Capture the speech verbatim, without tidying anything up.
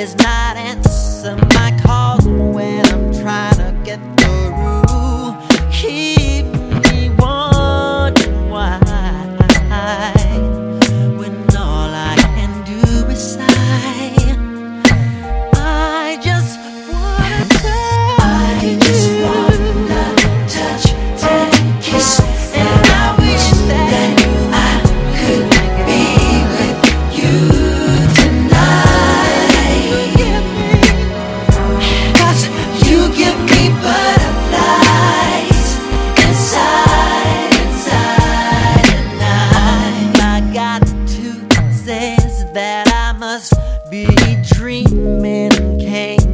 always not answer my calls when I'm trying to get through. Keep me wondering why, when all I can do is sigh. I just wanna touch. I just wanna touch and kiss, and I wish that I could be with you tonight. Cause you give me butterflies inside, inside, and I, I got to say that I must be dreaming. Can't